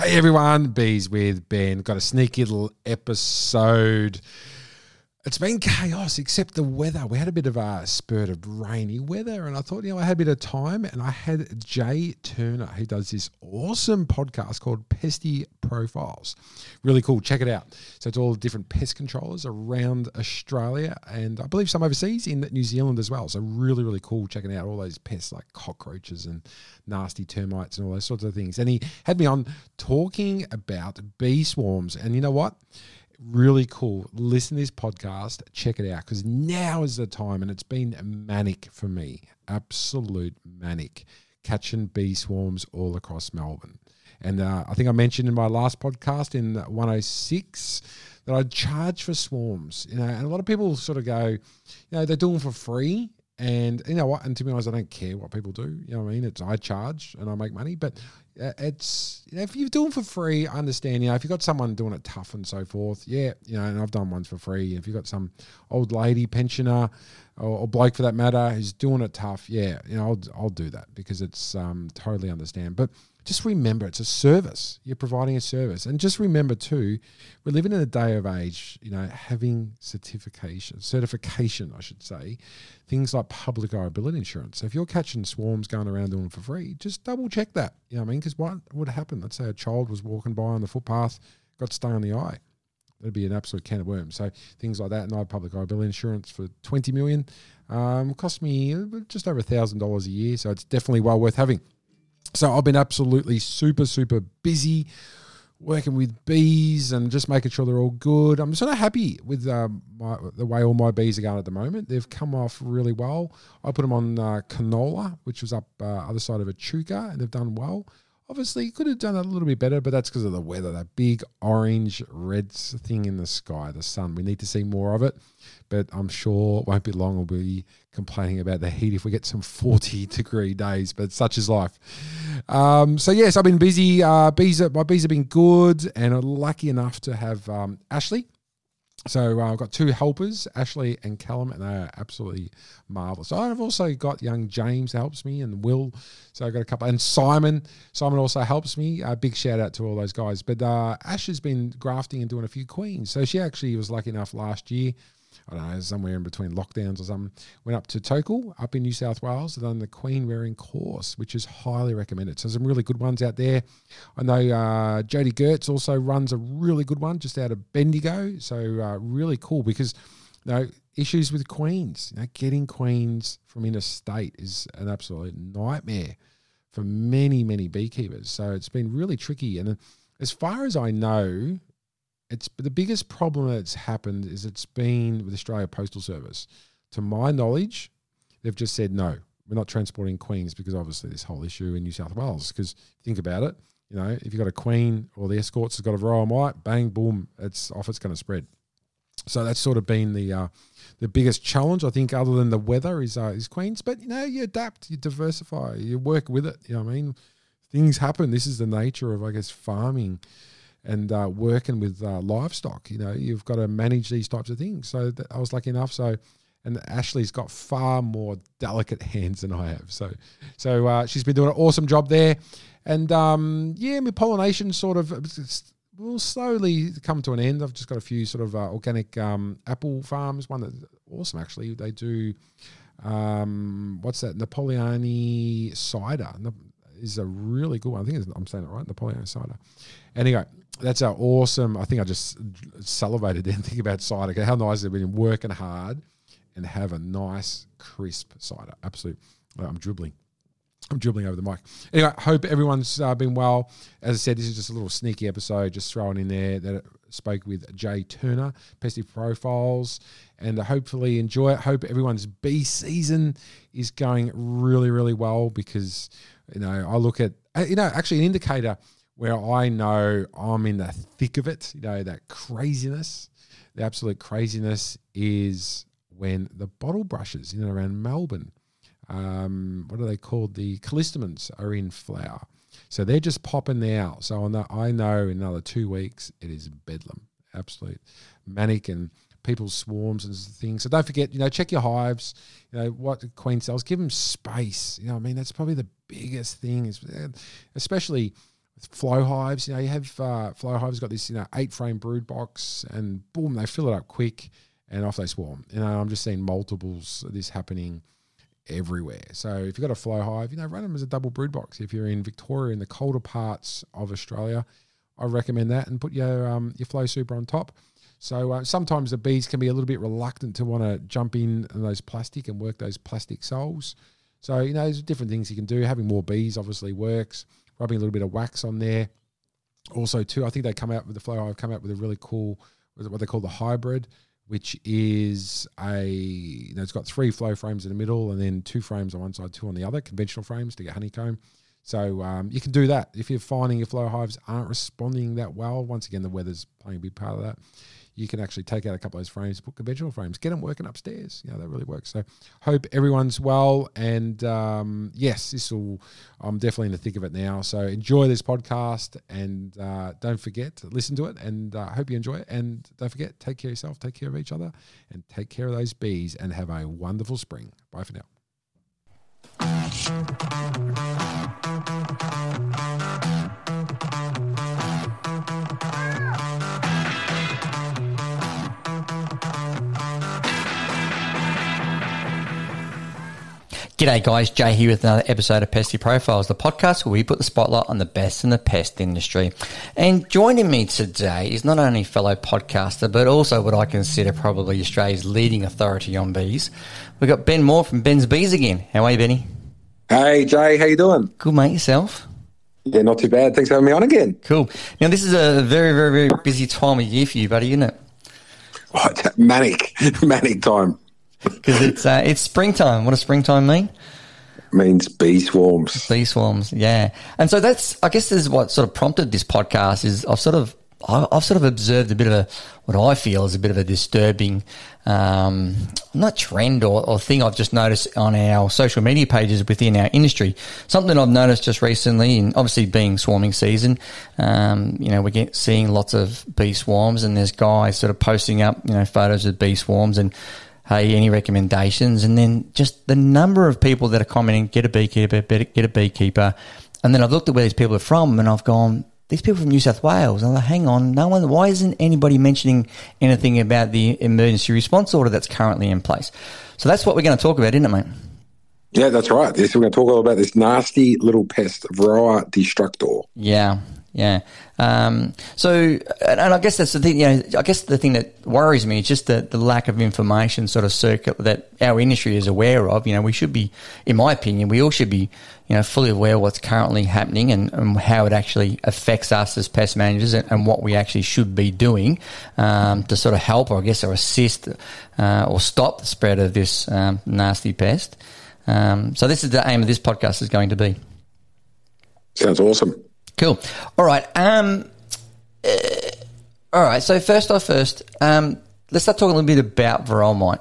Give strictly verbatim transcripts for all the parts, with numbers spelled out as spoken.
Hey everyone, Bees with Ben. Got a sneaky little episode. It's been chaos except the weather. We had a bit of a spurt of rainy weather and I thought, you know, I had a bit of time and I had Jay Turner. He does this awesome podcast called Pesty Profiles. Really cool. Check it out. So it's all different pest controllers around Australia and I believe some overseas in New Zealand as well. So really, really cool checking out all those pests like cockroaches and nasty termites and all those sorts of things. And he had me on talking about bee swarms. And you know what? Really cool. Listen to this podcast. Check it out because now is the time, and it's been manic for me. Absolute manic. Catching bee swarms all across Melbourne. And uh, I think I mentioned in my last podcast in one oh six that I'd charge for swarms. You know, and a lot of people sort of go, you know, they're doing for free. And you know what? And to be honest, I don't care what people do. You know what I mean? It's I charge and I make money, but it's, you know, if you're doing for free, I understand. You know, if you've got someone doing it tough and so forth, yeah, you know, and I've done ones for free. If you've got some old lady pensioner or, or bloke for that matter who's doing it tough, yeah, you know, I'll I'll do that because it's um totally understand. But just remember, it's a service. You're providing a service. And just remember too, we're living in a day of age, you know, having certification, certification, I should say, things like public liability insurance. So if you're catching swarms going around doing it for free, just double check that. You know what I mean? Because what would happen? Let's say a child was walking by on the footpath, got stung in the eye. That'd be an absolute can of worms. So things like that, and I have public liability insurance for twenty million dollars. Um, cost me just over one thousand dollars a year. So it's definitely well worth having. So I've been absolutely super, super busy working with bees and just making sure they're all good. I'm sort of happy with um, my, the way all my bees are going at the moment. They've come off really well. I put them on uh, canola, which was up uh, other side of Echuca, and they've done well. Obviously, could have done a little bit better, but that's because of the weather, that big orange red thing in the sky, the sun. We need to see more of it, but I'm sure it won't be long. We'll be complaining about the heat if we get some forty degree days, but such is life. Um, so, yes, I've been busy. Uh, bees, are, my bees have been good, and I'm lucky enough to have um, Ashley. So uh, I've got two helpers, Ashley and Callum, and they are absolutely marvellous. I've also got young James helps me and Will. So I've got a couple. And Simon. Simon also helps me. A big shout out to all those guys. But uh, Ash has been grafting and doing a few queens. So she actually was lucky enough last year, I don't know, somewhere in between lockdowns or something, went up to Tokal up in New South Wales and done the queen rearing course, which is highly recommended. So some really good ones out there. I know uh, Jody Gertz also runs a really good one just out of Bendigo. So uh, really cool because, you know, issues with queens, you know, getting queens from interstate is an absolute nightmare for many, many beekeepers. So it's been really tricky. And as far as I know, It's the biggest problem that's happened is it's been with Australia Postal Service. To my knowledge, they've just said, no, we're not transporting queens because obviously this whole issue in New South Wales. Because think about it, you know, if you've got a queen or the escorts has got a varroa mite, bang, boom, it's off, it's going to spread. So that's sort of been the uh, the biggest challenge, I think, other than the weather is uh, is queens. But, you know, you adapt, you diversify, you work with it. You know what I mean? Things happen. This is the nature of, I guess, farming and uh, working with uh, livestock. You know, you've got to manage these types of things. So th- I was lucky enough. So, and Ashley's got far more delicate hands than I have. So, so uh, she's been doing an awesome job there. And um, yeah, my pollination sort of will slowly come to an end. I've just got a few sort of uh, organic um, apple farms. One that's awesome, actually. They do, um, what's that? Napoleone cider is a really good one. I think it's, I'm saying it right, Napoleone cider. Anyway, that's our awesome. I think I just salivated and think about cider. How nice it has been working hard and have a nice crisp cider. Absolute. I'm dribbling. I'm dribbling over the mic. Anyway, hope everyone's uh, been well. As I said, this is just a little sneaky episode, just throwing in there that I spoke with Jay Turner, Pesty Profiles, and uh, hopefully enjoy it. Hope everyone's bee season is going really, really well because, you know, I look at, you know, actually an indicator where I know I'm in the thick of it, you know, that craziness, the absolute craziness is when the bottle brushes in and around Melbourne, um, what are they called? The callistemons are in flower. So they're just popping now. So on that, I know in another two weeks, it is bedlam, absolute manic and people's swarms and things. So don't forget, you know, check your hives, you know, what queen cells, give them space. You know what I mean? That's probably the biggest thing, is especially Flow hives, you know, you have uh, flow hives got this, you know, eight frame brood box, and boom, they fill it up quick, and off they swarm. You know, I'm just seeing multiples of this happening everywhere. So if you've got a flow hive, you know, run them as a double brood box. If you're in Victoria, in the colder parts of Australia, I recommend that, and put your um, your flow super on top. So uh, sometimes the bees can be a little bit reluctant to want to jump in on those plastic and work those plastic soles. So, you know, there's different things you can do. Having more bees obviously works. Rubbing a little bit of wax on there. Also, too, I think they come out with the flow hive, come out with a really cool, what they call the hybrid, which is a, you know, it's got three flow frames in the middle and then two frames on one side, two on the other, conventional frames to get honeycomb. So um, you can do that. If you're finding your flow hives aren't responding that well, once again, the weather's playing a big part of that. You can actually take out a couple of those frames, put conventional frames, get them working upstairs. You know, that really works. So hope everyone's well. And um, yes, this will, I'm definitely in the thick of it now. So enjoy this podcast and uh, don't forget to listen to it, and I uh, hope you enjoy it. And don't forget, take care of yourself, take care of each other, and take care of those bees, and have a wonderful spring. Bye for now. G'day guys, Jay here with another episode of Pesty Profiles, the podcast where we put the spotlight on the best in the pest industry. And joining me today is not only fellow podcaster, but also what I consider probably Australia's leading authority on bees. We've got Ben Moore from Ben's Bees again. How are you, Benny? Hey Jay, how you doing? Good, mate. Yourself? Yeah, not too bad. Thanks for having me on again. Cool. Now this is a very, very, very busy time of year for you, buddy, isn't it? Oh, it's manic, manic time. Because it's uh, it's springtime. What does springtime mean? It means bee swarms. Bee swarms, yeah. And so that's, I guess, this is what sort of prompted this podcast. Is I've sort of I've sort of observed a bit of a, what I feel is a bit of a disturbing, um, not trend or, or thing I've just noticed on our social media pages within our industry. Something I've noticed just recently, and obviously being swarming season, um, you know, we're get, seeing lots of bee swarms, and there's guys sort of posting up, you know, photos of bee swarms and, hey, any recommendations? And then just the number of people that are commenting, get a beekeeper, get a beekeeper. And then I've looked at where these people are from, and I've gone, these people from New South Wales. And I'm like, hang on, no one, why isn't anybody mentioning anything about the emergency response order that's currently in place? So that's what we're going to talk about, isn't it, mate? Yeah, that's right. Yes, we're going to talk all about this nasty little pest, Varroa destructor. Yeah. Yeah. Um, so, and, and I guess that's the thing, you know, I guess the thing that worries me is just the, the lack of information sort of circuit that our industry is aware of. You know, we should be, in my opinion, we all should be, you know, fully aware of what's currently happening and, and how it actually affects us as pest managers, and, and what we actually should be doing um, to sort of help, or I guess, or assist uh, or stop the spread of this um, nasty pest. Um, so this is the aim of this podcast is going to be. Sounds awesome. Cool. All right. Um, uh, all right. So first off, first, um, let's start talking a little bit about Varroa mite.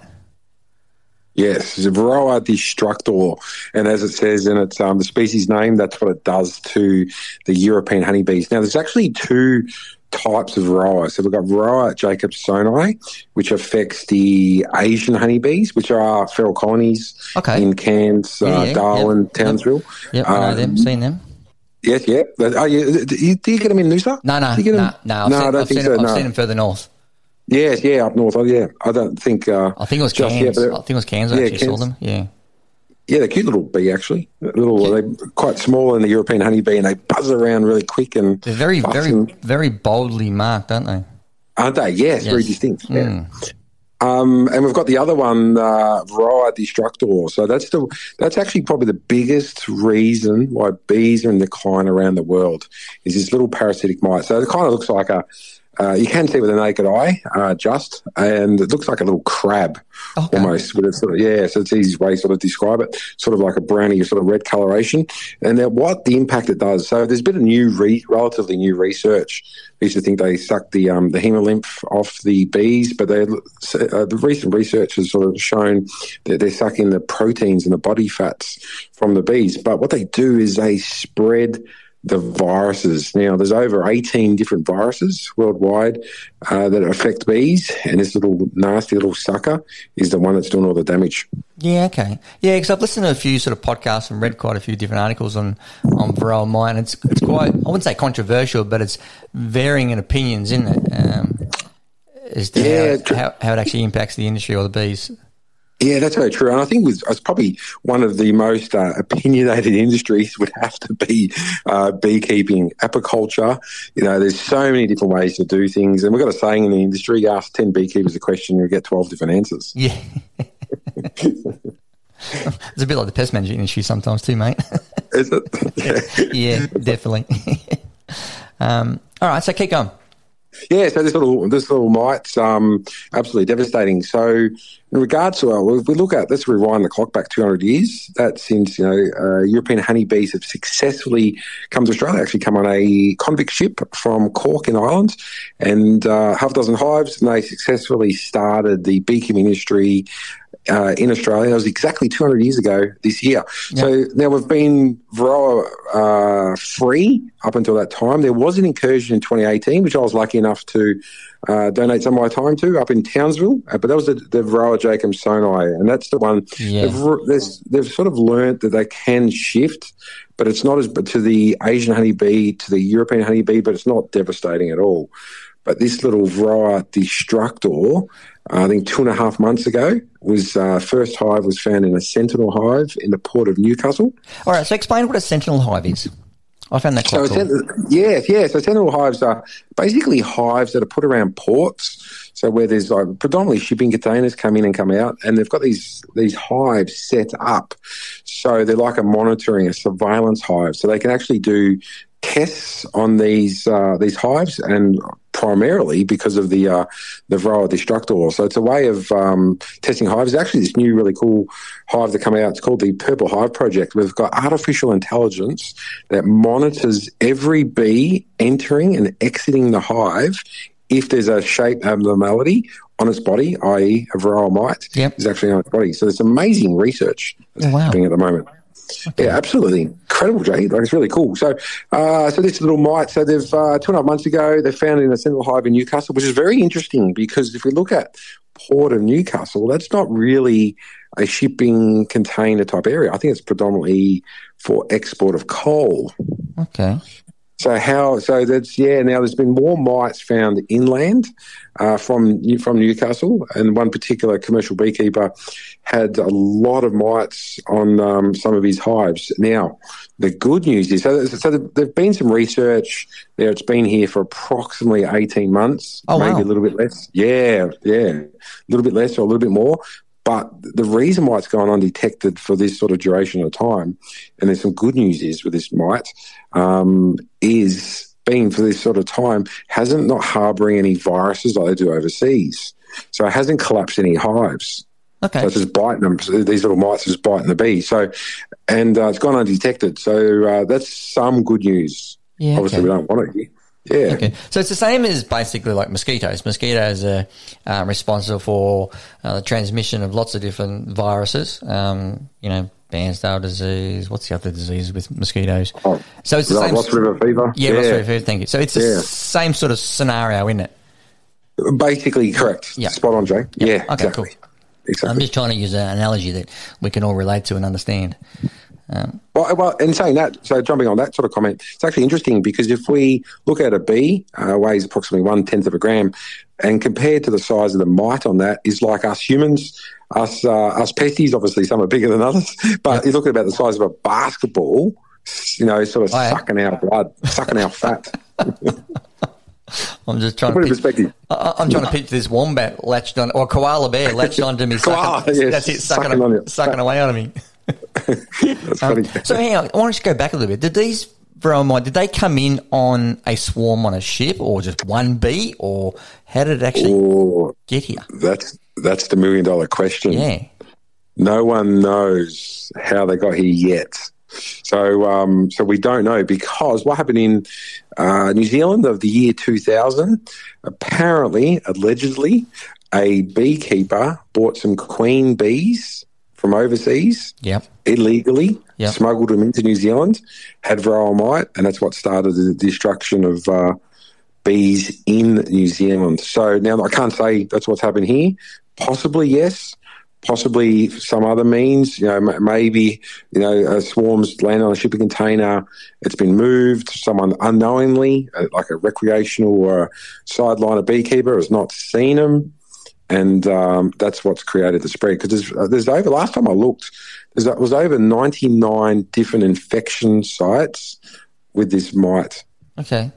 Yes, it's a Varroa destructor, and as it says in its um, the species name, that's what it does to the European honeybees. Now, there's actually two types of Varroa. So we've got Varroa jacobsoni, which affects the Asian honeybees, which are feral colonies okay. in Cairns, yeah, uh, yeah, Darwin, yep, Townsville. Yep, I know um, them, seen them. Yes, yeah. Oh, yeah. Do you, do you get them in Noosa? No, no, no, no, no. I've no, seen, I don't I've think seen so. Them, I've no. seen them further north. Yes, yeah, up north. Oh, yeah. I don't think. Uh, I think it was just Cairns. Yet, I think it was Cairns. I yeah, actually Cairns. saw them. Yeah. Yeah, they're cute little bee, actually. Little, they're quite small in the European honeybee, and they buzz around really quick. And they're very, very, and, very boldly marked, aren't they? Aren't they? Yes, yes. Very distinct. Mm. Yeah. Um, and we've got the other one, uh, Varroa destructor. So that's the that's actually probably the biggest reason why bees are in decline around the world is this little parasitic mite. So it kind of looks like a, uh, you can see with the naked eye, uh, just, and it looks like a little crab okay. almost. With it sort of, yeah, so it's the easiest way to sort of describe it, sort of like a brownie or sort of red coloration. And then what the impact it does. So there's been a new, re, relatively new research. I used to think they suck the um, the hemolymph off the bees, but they, uh, the recent research has sort of shown that they're sucking the proteins and the body fats from the bees. But what they do is they spread the viruses. Now, there's over eighteen different viruses worldwide uh, that affect bees, and this little nasty little sucker is the one that's doing all the damage. Yeah, okay. Yeah, because I've listened to a few sort of podcasts and read quite a few different articles on, on Varroa mite, and it's, it's quite, I wouldn't say controversial, but it's varying in opinions, isn't it? Um, as to Yeah, how, how, how it actually impacts the industry or the bees. Yeah, that's very true. And I think with, it's probably one of the most uh, opinionated industries would have to be uh, beekeeping, apiculture. You know, there's so many different ways to do things. And we've got a saying in the industry, you ask ten beekeepers a question, you get twelve different answers. Yeah. It's a bit like the pest management industry sometimes too, mate. Is it? Yeah, yeah, definitely. um, all right, so keep going. Yeah, so this little this little mite's um, absolutely devastating. So in regards to, uh, if we look at, let's rewind the clock back two hundred years. That's since, you know, uh, European honeybees have successfully come to Australia, actually come on a convict ship from Cork in Ireland, and uh, half a dozen hives, and they successfully started the beekeeping industry Uh, in Australia. It was exactly two hundred years ago this year. Yep. So now we've been Varroa uh, free up until that time. There was an incursion in twenty eighteen, which I was lucky enough to uh, donate some of my time to up in Townsville, uh, but that was the, the Varroa jacobsoni, and that's the one. Yeah. They've, they've sort of learnt that they can shift, but it's not as but to the Asian honeybee, to the European honeybee, but it's not devastating at all. But this little Varroa destructor, uh, I think two and a half months ago, was uh, first hive was found in a sentinel hive in the port of Newcastle. All right, so explain what a sentinel hive is. I found that quite so cool. Sen- yeah, yeah. So sentinel hives are basically hives that are put around ports. So where there's like predominantly shipping containers come in and come out, and they've got these these hives set up. So they're like a monitoring, a surveillance hive. So they can actually do tests on these uh, these hives, and primarily because of the uh, the Varroa destructor. So it's a way of um, testing hives. There's actually this new really cool hive that come out. It's called the Purple Hive Project. We've got artificial intelligence that monitors every bee entering and exiting the hive. If there's a shape abnormality on its body, that is a Varroa mite, yep. is actually on its body. So there's amazing research that's oh, wow. happening at the moment. Okay. Yeah, absolutely incredible, Jay. Like, it's really cool. So, uh, so this little mite. So they've uh, two and a half months ago they found it in a sentinel hive in Newcastle, which is very interesting because if we look at Port of Newcastle, that's not really a shipping container type area. I think it's predominantly for export of coal. Okay. So how? So that's yeah. Now there's been more mites found inland uh, from from Newcastle, and one particular commercial beekeeper had a lot of mites on um, some of his hives. Now the good news is, so, so there've been some research there. It's been here for approximately eighteen months, oh, maybe wow. a little bit less. Yeah, yeah, a little bit less or a little bit more. But the reason why it's gone undetected for this sort of duration of time, and there's some good news is with this mite, um, is being for this sort of time, hasn't not harbouring any viruses like they do overseas. So it hasn't collapsed any hives. Okay. So it's just biting them. So these little mites are just biting the bee. So, and uh, it's gone undetected. So uh, that's some good news. Yeah, Obviously, okay. we don't want it here. Yeah. Okay. So it's the same as basically like mosquitoes. Mosquitoes are uh, responsible for uh, the transmission of lots of different viruses. Um, you know, Bairstow disease. What's the other disease with mosquitoes? Oh, so it's the Ross same. Ross River fever. Yeah, yeah. Ross River fever. Thank you. So it's the Yeah. same sort of scenario, isn't it? Basically, correct. Yeah. Spot on, Jay. Yep. Yeah. Okay, exactly. cool. Exactly. I'm just trying to use an analogy that we can all relate to and understand. Um, Well, well, in saying that, so jumping on that sort of comment, it's actually interesting because if we look at a bee, uh, weighs approximately one tenth of a gram, and compared to the size of the mite on that is like us humans, us uh, us pesties. Obviously, some are bigger than others, but yep. you're looking about the size of a basketball. You know, sort of oh, sucking yeah. our blood, sucking our fat. I'm just trying to put to it in perspective. I, I'm trying to picture this wombat latched on, or koala bear latched onto me. Koala, sucking, yes, that's it, sucking, sucking on it. sucking away on me. That's Um, funny. so hang on, I want to just go back a little bit. Did these Varroa mite, did they come in on a swarm on a ship, or just one bee, or how did it actually Oh, get here? that's that's the million dollar question. Yeah. No one knows how they got here yet. So, um, so we don't know because what happened in uh, New Zealand of the year two thousand, apparently, allegedly, a beekeeper bought some queen bees from overseas Yep. illegally, Yep. smuggled them into New Zealand, had Varroa mite, and that's what started the destruction of uh, bees in New Zealand. So now I can't say that's what's happened here. Possibly, yes. possibly some other means. You know, m- maybe you know uh, swarms land on a shipping container. It's been moved. Someone unknowingly, uh, like a recreational or a sideliner beekeeper, has not seen them, and um, that's what's created the spread. Because there's, uh, there's over last time I looked, there was over ninety-nine different infection sites with this mite. Okay.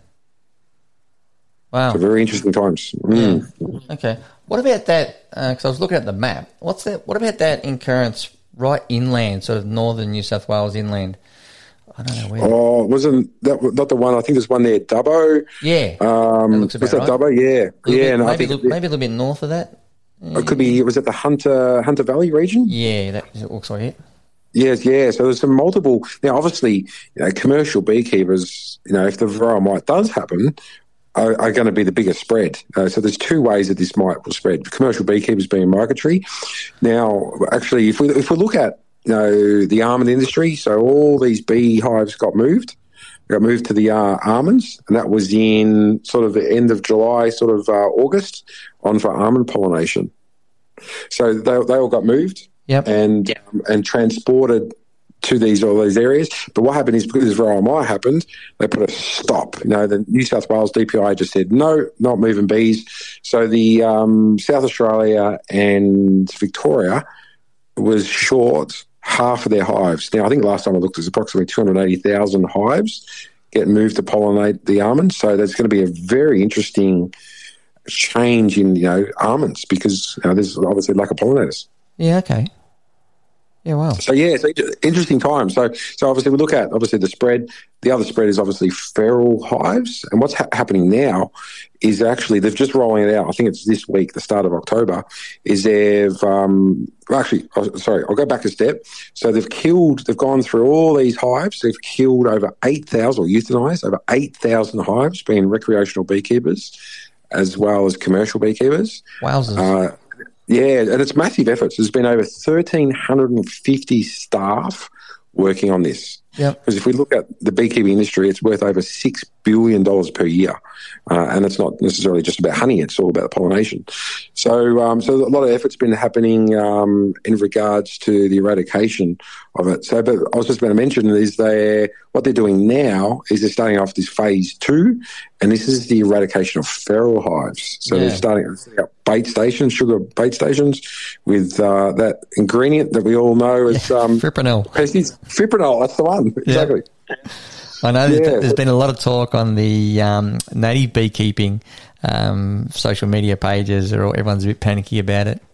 Wow. So very interesting times. Mm. Yeah. Okay. What about that? Because uh, I was looking at the map. What's that? What about that occurrence right inland, sort of northern New South Wales inland? I don't know where. Oh, wasn't that not the one? I think there's one there, Dubbo. Yeah. Um, that looks about was that right. Dubbo? Yeah. Yeah. Bit, and maybe, I think look, it, maybe a little bit north of that. Yeah. It could be. Was it the Hunter Hunter Valley region? Yeah, that it looks like it. Yes, yeah. So there's some multiple. Now, obviously, you know, commercial beekeepers. You know, if the varroa mite does happen, are, are going to be the biggest spread. Uh, so there's two ways that this mite will spread. Commercial beekeepers being migratory. Now, actually, if we if we look at you know the almond industry, so all these beehives got moved. Got moved to the uh, almonds, and that was in sort of the end of July, sort of uh, August, on for almond pollination. So they they all got moved. Yep. And um, and transported to these all these areas. But what happened is because this varroa mite happened, they put a stop. You know, the New South Wales D P I just said no, not moving bees. So the um, South Australia and Victoria was short half of their hives. Now I think last time I looked, it was approximately two hundred eighty thousand hives getting moved to pollinate the almonds. So there's going to be a very interesting change in you know almonds because you know, there's obviously lack of pollinators. Yeah, okay. Yeah, wow. So, yeah, it's interesting time. So, so obviously we look at, obviously, the spread. The other spread is obviously feral hives. And what's ha- happening now is actually they've just rolling it out. I think it's this week, the start of October, is they've um, – well, actually, oh, sorry, I'll go back a step. So they've killed – they've gone through all these hives. They've killed over eight thousand or euthanized over eight thousand hives, being recreational beekeepers as well as commercial beekeepers. Wowzers. Uh, Yeah, and it's massive efforts. There's been over one thousand three hundred fifty staff working on this. Yep. Because if we look at the beekeeping industry, it's worth over six billion dollars per year. Uh, and it's not necessarily just about honey, it's all about pollination. So um, so a lot of effort's been happening um, in regards to the eradication of it. So but I was just going to mention is they what they're doing now is they're starting off this phase two, and this is the eradication of feral hives. So Yeah. they're starting setting up bait stations, sugar bait stations, with uh, that ingredient that we all know as um, Fipronil. pesties. Fipronil, that's the one. Exactly. I know there's, Yeah. there's been a lot of talk on the um, native beekeeping um, social media pages, or everyone's a bit panicky about it.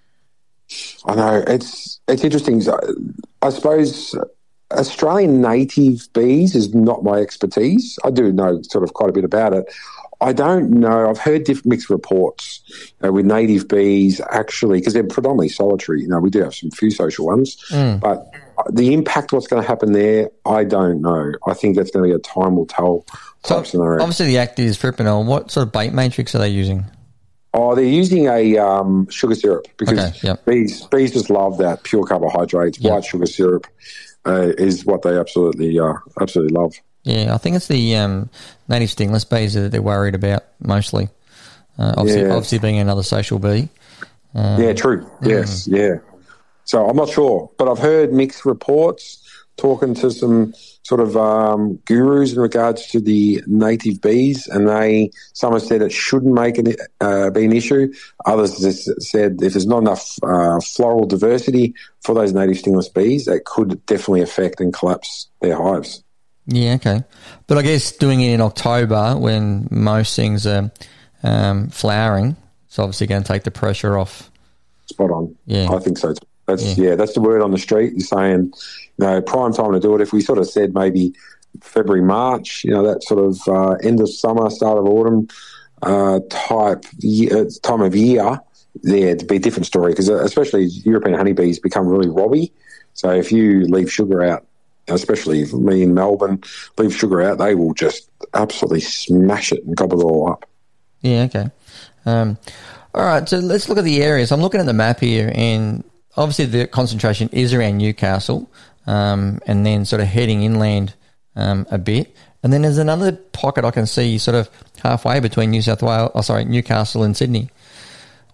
I know it's it's interesting. I suppose Australian native bees is not my expertise. I do know sort of quite a bit about it. I don't know. I've heard different mixed reports you know, with native bees actually, because they're predominantly solitary. You know, we do have some few social ones, Mm. but the impact, what's going to happen there, I don't know. I think that's going to be a time will tell So type scenario. obviously the active is Fipronil. What sort of bait matrix are they using? Oh, they're using a um, sugar syrup because Okay, yep. bees bees just love that pure carbohydrates. Yep. White sugar syrup uh, is what they absolutely uh, absolutely love. Yeah, I think it's the um, native stingless bees that they're worried about mostly. Uh, obviously, Yeah. obviously being another social bee. Um, Yeah, true. Yes, yeah. So I'm not sure, but I've heard mixed reports talking to some sort of um, gurus in regards to the native bees, and they some have said it shouldn't make an, uh, be an issue. Others just said if there's not enough uh, floral diversity for those native stingless bees, that could definitely affect and collapse their hives. Yeah, okay. But I guess doing it in October when most things are um, flowering, it's obviously going to take the pressure off. Spot on. Yeah. I think so. That's Yeah. yeah. That's the word on the street. You're saying, you know, prime time to do it. If we sort of said maybe February, March, you know, that sort of uh, end of summer, start of autumn uh, type year, time of year, yeah, it'd be a different story because especially European honeybees become really robby. So if you leave sugar out, especially me in Melbourne, leave sugar out, they will just absolutely smash it and gobble it all up. Yeah, okay. Um, all right, so let's look at the areas. I'm looking at the map here, and obviously the concentration is around Newcastle, um, and then sort of heading inland um, a bit. And then there's another pocket I can see sort of halfway between New South Wales, oh, sorry, Newcastle and Sydney. What's That's, that?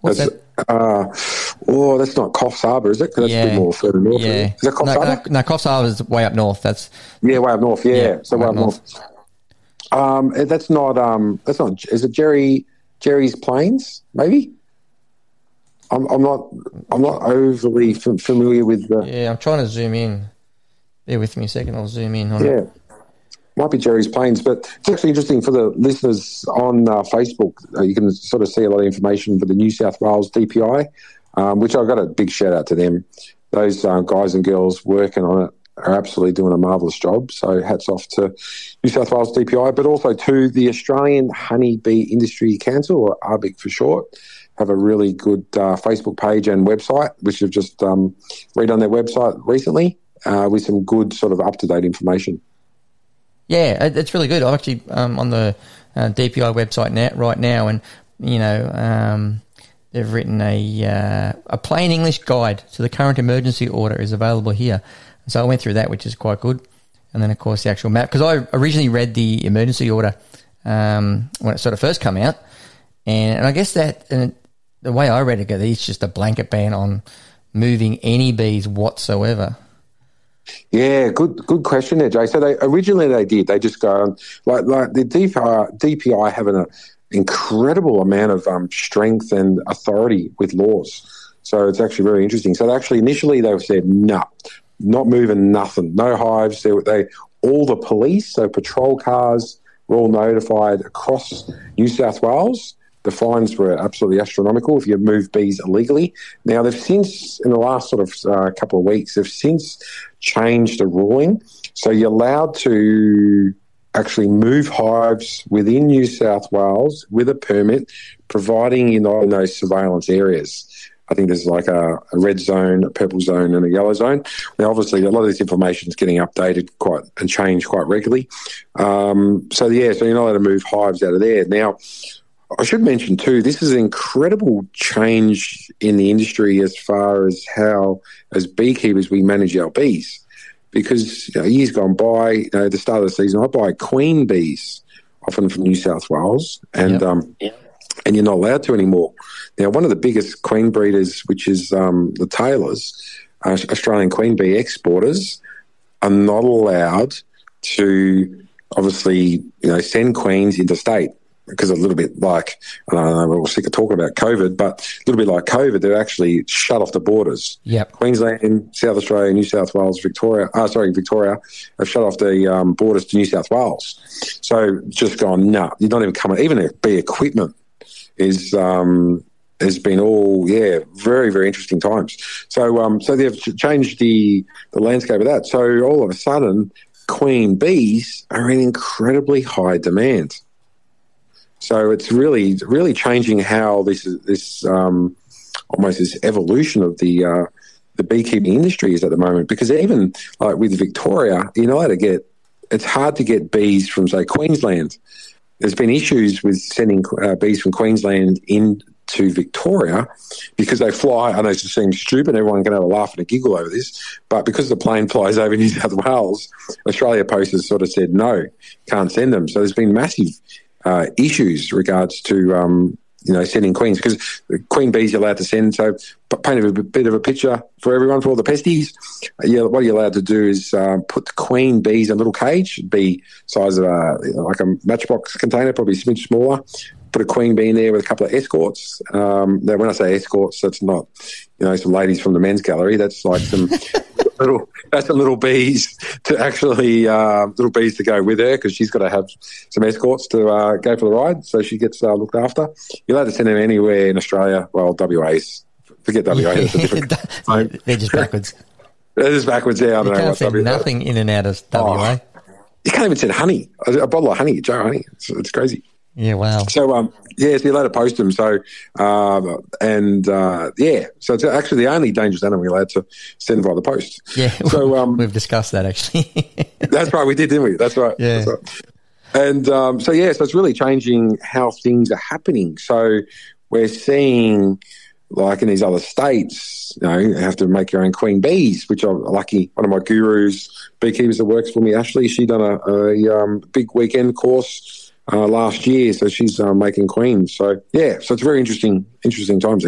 Uh, oh, that's not Coffs Harbour, is it? 'Cause that's Yeah. a bit more further north. Yeah. Isn't it? Is that Coffs no, Harbour? no, no, Coffs Harbour is way up north. That's Yeah, way up north. Yeah, Yeah, so way up north. Um, eh, that's not. Um, that's not. Is it Jerry Jerry's Plains? Maybe. I'm, I'm not. I'm not overly f- familiar with the. yeah. I'm trying to zoom in. Bear with me a second. I'll zoom in on it. Yeah, might be Jerry's Plains, but it's actually interesting for the listeners on uh, Facebook. Uh, you can sort of see a lot of information for the New South Wales D P I, um, which I've got a big shout out to them. Those uh, guys and girls working on it are absolutely doing a marvellous job. So hats off to New South Wales D P I, but also to the Australian Honey Bee Industry Council, or A R B I C for short. Have a really good uh, Facebook page and website, which have just um, redone their website recently uh, with some good sort of up-to-date information. Yeah, it- it's really good. I'm actually um, on the uh, D P I website now, right now, and you know um, they've written a uh, a plain English guide to the current emergency order is available here. So I went through that, which is quite good. And then, of course, the actual map. Because I originally read the emergency order um, when it sort of first came out. And, and I guess that and the way I read it, it's just a blanket ban on moving any bees whatsoever. Yeah, good good question there, Jay. So they originally they did. They just go like like the D P I, D P I having an incredible amount of um, strength and authority with laws. So it's actually very interesting. So they actually initially they said no. Nah, not moving nothing, no hives. They, they all the police, so patrol cars, were all notified across New South Wales. The fines were absolutely astronomical if you move bees illegally. Now they've since, in the last sort of uh, couple of weeks, they've since changed the ruling. So you're allowed to actually move hives within New South Wales with a permit, providing you're not in those surveillance areas. I think there's like a, a red zone, a purple zone, and a yellow zone. Now, obviously, a lot of this information is getting updated quite and changed quite regularly. Um, so, yeah, so you're not allowed to move hives out of there. Now, I should mention, too, this is an incredible change in the industry as far as how, as beekeepers, we manage our bees. Because you know, years gone by, you know, the start of the season, I buy queen bees, often from New South Wales, and Yep. um, and you're not allowed to anymore. Now, one of the biggest queen breeders, which is um, the Taylors, uh, Australian queen bee exporters, are not allowed to obviously, you know, send queens interstate because a little bit like, I don't know, we're sick of talking about COVID, but a little bit like COVID, they're actually shut off the borders. Yep. Queensland, South Australia, New South Wales, Victoria, uh, sorry, Victoria, have shut off the um, borders to New South Wales. So just gone, no, nah, you're not even coming, even if bee equipment is um, has been all yeah very very interesting times. So um, so they've ch- changed the the landscape of that. So all of a sudden, queen bees are in incredibly high demand. So it's really really changing how this this um, almost this evolution of the uh, the beekeeping industry is at the moment. Because even like with Victoria, you're not allowed to get. It's hard to get bees from say Queensland. There's been issues with sending uh, bees from Queensland into Victoria because they fly. I know it seems stupid. Everyone can have a laugh and a giggle over this. But because the plane flies over New South Wales, Australia Post has sort of said, no, can't send them. So there's been massive uh, issues regards to, um, you know, sending queens because the queen bees you're allowed to send. So paint a bit of a picture for everyone, for all the pesties. Yeah, what you're allowed to do is um, put the queen bees in a little cage, it'd be size of a, like a matchbox container, probably a smidge smaller. Put a queen bee in there with a couple of escorts. Um, now, when I say escorts, that's not, you know, some ladies from the men's gallery. That's like some little, that's some little bees to actually, uh, little bees to go with her because she's got to have some escorts to uh, go for the ride. So she gets uh, looked after. You're allowed to send them anywhere in Australia. Well, W A's. Forget W A. That's a different. They're just backwards. They're just backwards. Yeah, I don't You know can't what send W A. nothing in and out of W A. Oh, you can't even send honey. A, a bottle of honey, jar honey. It's, it's crazy. Yeah, wow. So, um, yeah, so you're allowed to post them. So, um, and uh, yeah, so it's actually the only dangerous animal you're allowed to send via the post. Yeah, so um, we've discussed that actually. That's right, we did, didn't we? That's right. Yeah. That's right. And um, so, yeah, so it's really changing how things are happening. So we're seeing, like in these other states, you know, you have to make your own queen bees, which I'm lucky. One of my gurus, beekeepers that works for me, Ashley, she done a, a um, big weekend course Uh, last year, so she's uh, making queens. So yeah, so it's very interesting, interesting times ahead.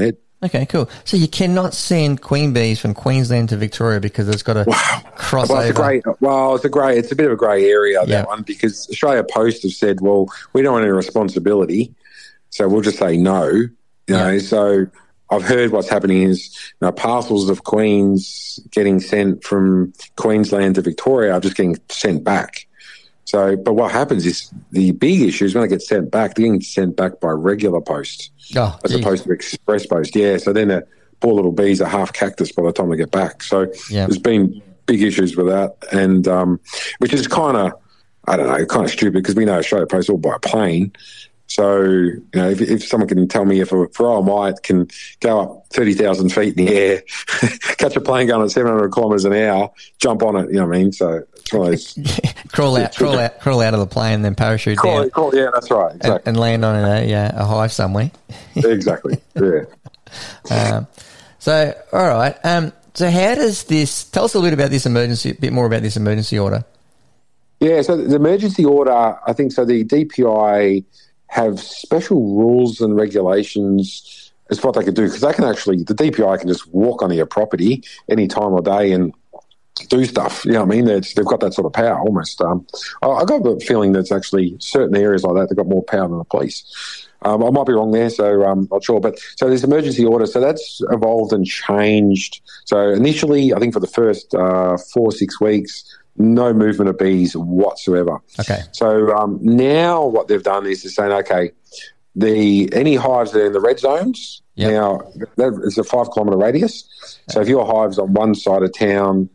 Okay, cool. So you cannot send queen bees from Queensland to Victoria because it's got a Wow. crossover. Well, it's a great. Well, it's a great. It's a bit of a grey area, that Yeah. one, because Australia Post have said, well, we don't want any responsibility, so we'll just say no. You know, Yeah. so I've heard what's happening is, you know, parcels of queens getting sent from Queensland to Victoria are just getting sent back. So, but what happens is the big issue is when it gets sent back, they're getting sent back by regular post Oh, as geez. opposed to express post. Yeah, so then the poor little bees are half cactus by the time they get back. So Yeah. there's been big issues with that, and um, which is kind of, I don't know, kind of stupid because we know Australia Post all by plane. So, you know, if, if someone can tell me if a varroa mite can go up thirty thousand feet in the air, catch a plane going at seven hundred kilometres an hour, jump on it, you know what I mean? So it's one of those. crawl out, crawl out, crawl out of the plane, and then parachute Call down it, call, yeah, that's right. and, Exactly. and land on a yeah a hive somewhere. exactly. Yeah. Um, so, all right. Um, so, how does this? Tell us a little bit about this emergency. A bit more about this emergency order. Yeah, so the emergency order, I think, so the D P I have special rules and regulations as to what they could do, because they can actually, the D P I can just walk onto your property any time of day and do stuff. You know what I mean? They're, they've got that sort of power almost. Um, I, I got the feeling that's actually certain areas like that, they've got more power than the police. Um, I might be wrong there, so I'm not sure. But so this emergency order, so that's evolved and changed. So initially, I think for the first uh, four, six weeks, no movement of bees whatsoever. Okay. So um, now what they've done is they're saying, okay, the any hives that are in the red zones, Yep. now that is a five kilometre radius. So if your hive's on one side of town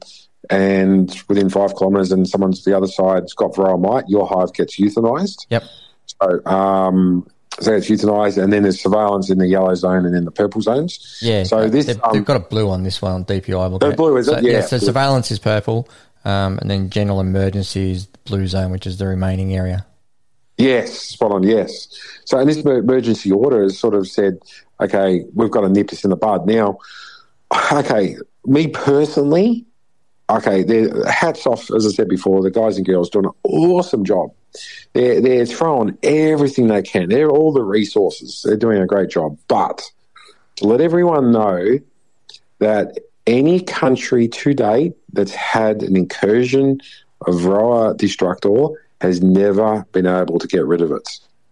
and within five kilometres and someone's the other side's got varroa mite, your hive gets euthanised. Yep. So, um, so it's euthanised, and then there's surveillance in the yellow zone and in the purple zones. Yeah. So this they've, um, they've got a blue on this one on D P I. The blue, is so, it? Yeah. So surveillance is purple, um, and then general emergency is blue zone, which is the remaining area. Yes, spot on, yes. So, and this emergency order has sort of said, okay, we've got to nip this in the bud. Now, okay, me personally, okay, they're, hats off, as I said before, the guys and girls doing an awesome job. They're, they're throwing everything they can. They're all the resources. They're doing a great job. But to let everyone know that any country to date that's had an incursion of Varroa destructor has never been able to get rid of it.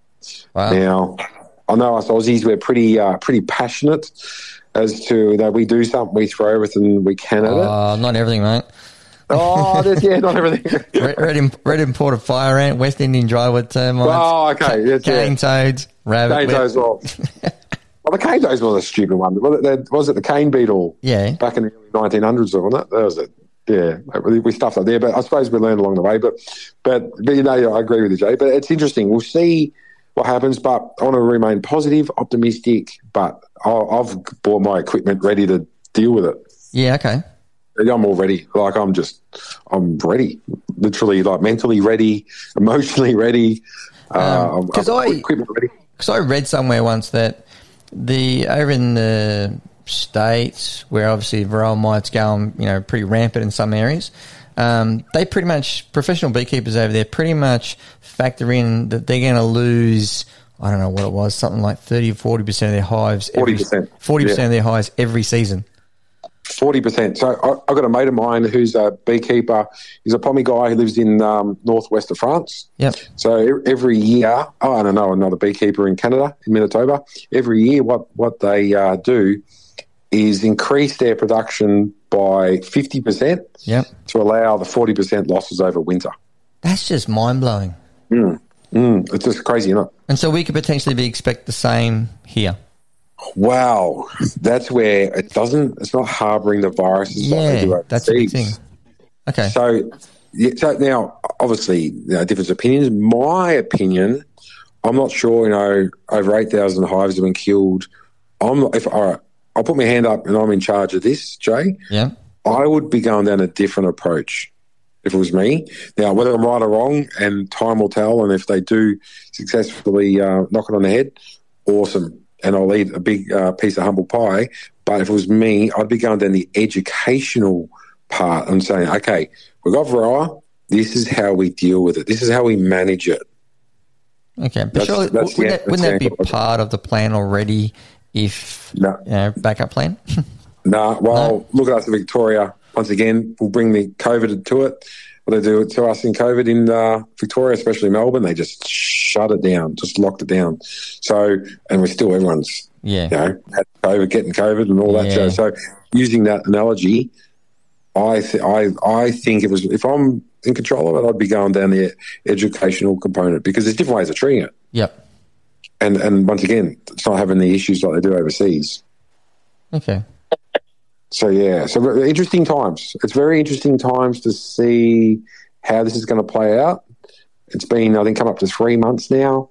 Wow. Now, I know us Aussies, we're pretty uh, pretty passionate as to that we do something, we throw everything we can at it. Uh, not everything, mate. Oh, there's, yeah, not everything. Red, red, im- red imported fire ant, West Indian drywood termites, Oh, okay. Yes, cane yeah. toads, rabbit. Cane toads, well, well, the cane toads was a stupid one. Was it, was it the cane beetle? Yeah. Back in the early nineteen hundreds, wasn't it? That was it. Yeah, we stuffed up there, but I suppose we learned along the way. But, but, but you know, I agree with you, Jay. But it's interesting. We'll see what happens. But I want to remain positive, optimistic. But I'll, I've bought my equipment ready to deal with it. Yeah, okay. I'm all ready. Like I'm just, I'm ready. Literally, like mentally ready, emotionally ready. Uh, Um, 'cause I'm, I'm I- equipment ready. Because I read somewhere once that the over in the States, where obviously varroa mites go on, you know, pretty rampant in some areas, um, they pretty much, professional beekeepers over there pretty much factor in that they're going to lose, I don't know what it was, something like thirty or forty percent of their hives. forty percent. forty percent Yeah. of their hives every season. Forty percent. So I, I've got a mate of mine who's a beekeeper. He's a pommy guy who lives in um, northwest of France. Yep. So e- every year, oh, I don't know, another beekeeper in Canada, in Manitoba. Every year, what what they uh, do is increase their production by fifty percent Yep. to allow the forty percent losses over winter. That's just mind blowing. Mm. Mm. It's just crazy, isn't it? And so we could potentially be expect the same here. Wow, that's where it doesn't. It's not harbouring the viruses like they do Yeah, overseas. that's a big thing. Okay. So, yeah, so now, obviously, you know, different opinions. My opinion, I'm not sure. You know, over eight thousand hives have been killed. I'm not. If all right, I'll put my hand up, and I'm in charge of this, Jay. Yeah. I would be going down a different approach if it was me. Now, whether I'm right or wrong, and time will tell. And if they do successfully uh, knock it on the head, awesome. And I'll eat a big uh, piece of humble pie. But if it was me, I'd be going down the educational part and saying, okay, we've got Varroa. This is how we deal with it. This is how we manage it. Okay. But That's- surely, that's wouldn't, the- that, wouldn't that's that be the- part of the plan already if No. you know, backup plan? Nah, well, No? look at us in Victoria. Once again, we'll bring the COVID to it. What they do to us in COVID in uh, Victoria, especially Melbourne, they just shut it down, just locked it down. So, and we're still, everyone's, Yeah. you know, had COVID, getting COVID and all that. Yeah. Show. So using that analogy, I, th- I, I think it was, if I'm in control of it, I'd be going down the educational component because there's different ways of treating it. Yep. And, and once again, it's not having the issues like they do overseas. Okay. So, yeah, so interesting times. It's very interesting times to see how this is going to play out. It's been, I think, come up to three months now.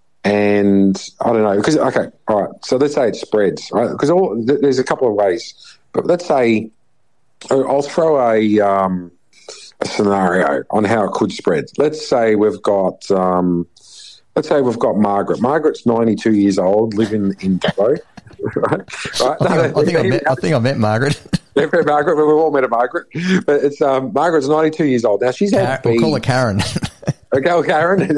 And I don't know, because, okay, all right, so let's say it spreads, right? Because all, there's a couple of ways. But let's say, I'll throw a, um, a scenario on how it could spread. Let's say we've got, um, let's say we've got Margaret. Margaret's ninety-two years old, living in Dubbo. Right? Right? I think, I, I, think I, met, I think I met Margaret. Yeah, Margaret, we've all met a Margaret. But it's um, Margaret's ninety-two years old. Now, she's had Car- bees. We'll call her Karen. Okay, well, Karen.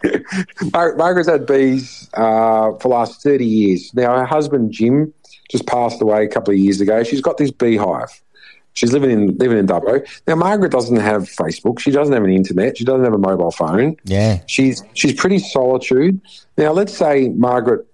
Mar- Margaret's had bees uh, for the last thirty years. Now, her husband, Jim, just passed away a couple of years ago. She's got this beehive. She's living in living in Dubbo. Now, Margaret doesn't have Facebook. She doesn't have an internet. She doesn't have a mobile phone. Yeah. She's she's pretty solitude. Now, let's say Margaret,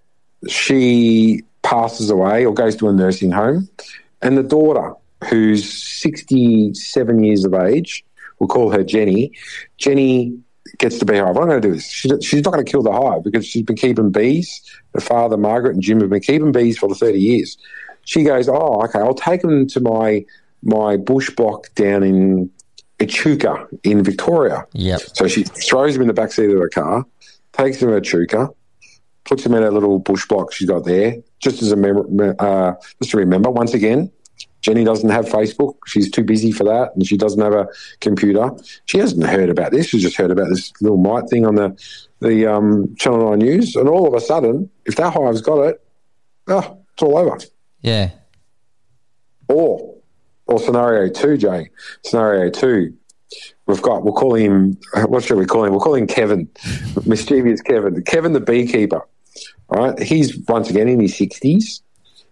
she passes away or goes to a nursing home, and the daughter, who's sixty-seven years of age, we'll call her Jenny. Jenny gets the beehive. What I'm going to do is she, she's not going to kill the hive because she's been keeping bees. Her father, Margaret, and Jim have been keeping bees for the thirty years. She goes, oh, okay, I'll take them to my my bush block down in Echuca in Victoria. Yep. So she throws them in the backseat of her car, takes them to Echuca, puts them in her little bush block she's got there. Just as a mem- uh, just to remember, once again, Jenny doesn't have Facebook. She's too busy for that, and she doesn't have a computer. She hasn't heard about this. She's just heard about this little mite thing on the the um, Channel nine News, and all of a sudden, if that hive's got it, oh, it's all over. Yeah. Or, or scenario two, Jay. Scenario two, we've got. We'll call him. What should we call him? We'll call him Kevin, mischievous Kevin. Kevin the beekeeper. All right, he's once again in his sixties.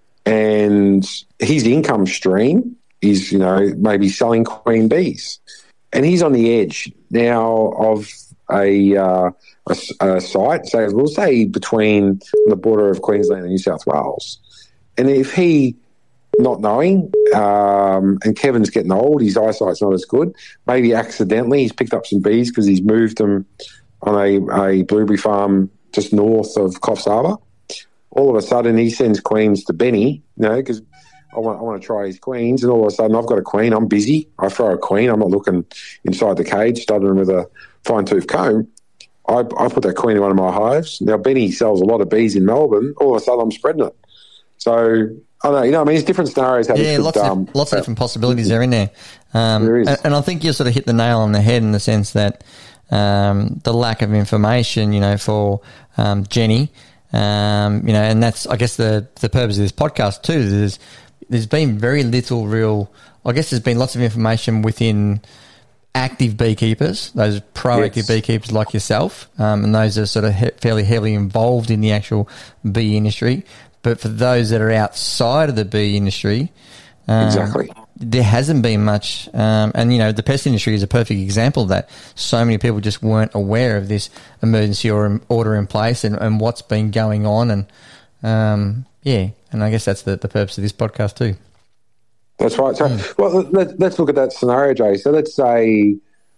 And his income stream is, you know, maybe selling queen bees. And he's on the edge now of a, uh, a, a site, say, we'll say between the border of Queensland and New South Wales. And if he, not knowing, um, and Kevin's getting old, his eyesight's not as good, maybe accidentally he's picked up some bees because he's moved them on a, a blueberry farm just north of Coffs Harbour. All of a sudden, he sends queens to Benny, you know, because I want, I want to try his queens. And all of a sudden, I've got a queen. I'm busy. I throw a queen. I'm not looking inside the cage, studding with a fine-tooth comb. I, I put that queen in one of my hives. Now, Benny sells a lot of bees in Melbourne. All of a sudden, I'm spreading it. So, I don't know. You know, I mean, it's different scenarios. How Yeah, could, lots, um, of, lots of different possibilities there in there. Um, There is. And, and I think you sort of hit the nail on the head in the sense that um, the lack of information, you know, for um, Jenny, Um, you know, and that's, I guess, the the purpose of this podcast too. There's there's been very little real. I guess there's been lots of information within active beekeepers, those proactive Yes. beekeepers like yourself, um, and those that are sort of he- fairly heavily involved in the actual bee industry. But for those that are outside of the bee industry, um, Exactly. there hasn't been much. Um, and, you know, the pest industry is a perfect example of that. So many people just weren't aware of this emergency or, order in place and, and what's been going on. And, um, yeah, and I guess that's the, the purpose of this podcast too. That's right. So, Mm. well, let, let's look at that scenario, Jay. So let's say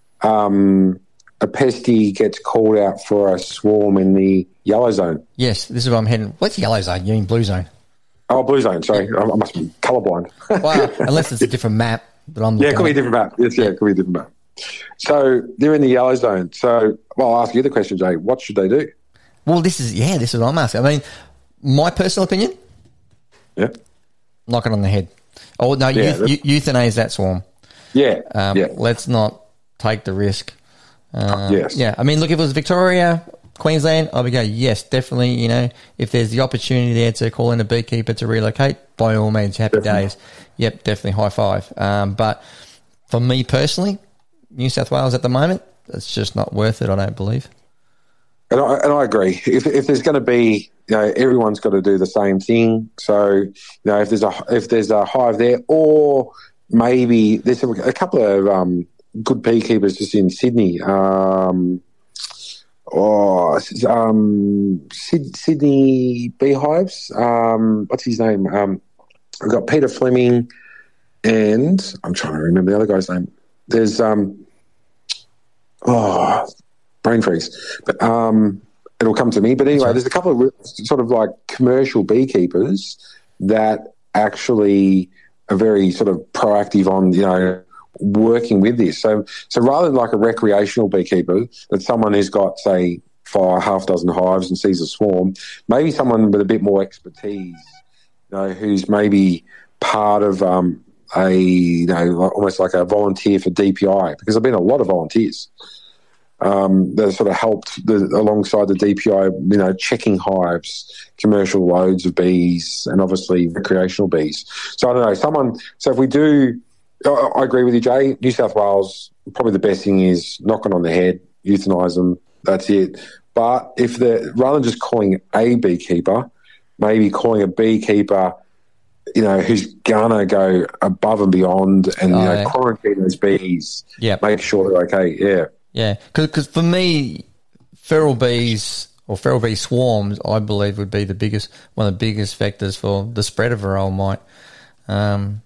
um, a pestie gets called out for a swarm in the yellow zone. Yes, this is where I'm heading. What's yellow zone? You mean blue zone? Oh, blue zone. Sorry, I, I must be colourblind. Well, unless it's a different map that I'm Yeah, looking it could be a at. different map. Yes, yeah, it could be a different map. So they're in the yellow zone. So, well, I'll ask you the question, Jay. What should they do? Well, this is, yeah, this is what I'm asking. I mean, my personal opinion, Yeah, knock it on the head. Oh, no, Yeah, euth- that's- eu- euthanize that swarm. yeah, Um, yeah. Let's not take the risk. Uh, Yes. Yeah, I mean, look, if it was Victoria, Queensland, I would go, yes, definitely, you know, if there's the opportunity there to call in a beekeeper to relocate, by all means, happy Definitely. days. Yep, definitely high five. Um, but for me personally, New South Wales at the moment, it's just not worth it, I don't believe. And I, and I agree. If if there's going to be, you know, everyone's got to do the same thing. So, you know, if there's a if there's a hive there, or maybe there's a, a couple of um, good beekeepers just in Sydney. Um, oh, um, Sid, Sydney Beehives. Um, what's his name? Um, I've got Peter Fleming, and I'm trying to remember the other guy's name. There's um, oh, brain freeze, but um, it'll come to me. But anyway, there's a couple of sort of like commercial beekeepers that actually are very sort of proactive on, you know, working with this. So, so rather than like a recreational beekeeper, that someone who's got, say, five, half dozen hives and sees a swarm, maybe someone with a bit more expertise, you know, who's maybe part of um, a, you know, almost like a volunteer for D P I, because there've been a lot of volunteers um, that sort of helped the, alongside the D P I, you know, checking hives, commercial loads of bees, and obviously recreational bees. So I don't know, someone, so if we do, I agree with you, Jay. New South Wales, probably the best thing is knock it on the head, euthanise them, that's it. But if the rather than just calling a beekeeper, maybe calling a beekeeper, you know, who's gonna go above and beyond and, oh, you know, yeah. quarantine those bees, yeah, make sure they're okay, yeah. Yeah, because for me, feral bees or feral bee swarms, I believe, would be the biggest, one of the biggest vectors for the spread of varroa mite. Um,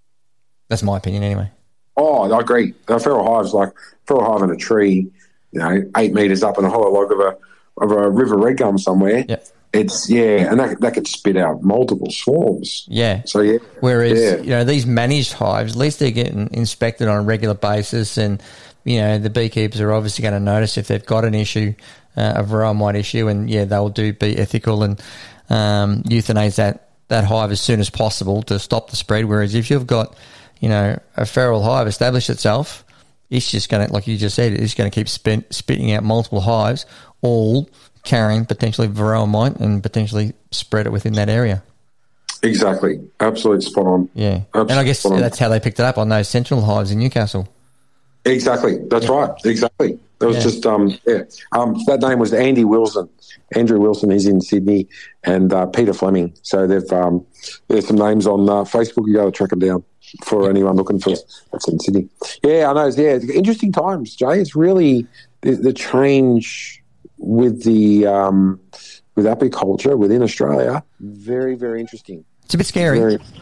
that's my opinion, anyway. Oh, I agree. A feral hive's like feral hive in a tree, you know, eight metres up in a hollow log of a of a river red gum somewhere. Yep. It's yeah, and that that could spit out multiple swarms. Yeah. So yeah. Whereas yeah. you know, these managed hives, at least they're getting inspected on a regular basis, and you know, the beekeepers are obviously going to notice if they've got an issue, uh, a varroa mite issue, and yeah, they'll do be ethical and um, euthanize that, that hive as soon as possible to stop the spread. Whereas if you've got, you know, a feral hive established itself, it's just going to, like you just said, it's going to keep spit, spitting out multiple hives, all carrying potentially varroa mite and potentially spread it within that area. Exactly. Absolutely spot on. Yeah. Absolutely, and I guess that's how they picked it up on those Sentinel hives in Newcastle. Exactly. That's yeah. right. Exactly. That was yeah. just, um, yeah. Um, that name was Andy Wilson. Andrew Wilson is in Sydney, and uh, Peter Fleming. So they've, um, there's some names on uh, Facebook. You got to track them down for yeah. anyone looking for that's in Sydney. Yeah, I know. Yeah, interesting times, Jay. It's really the, the change with the um, with apiculture within Australia. Very, very interesting. It's a bit scary. Very, it,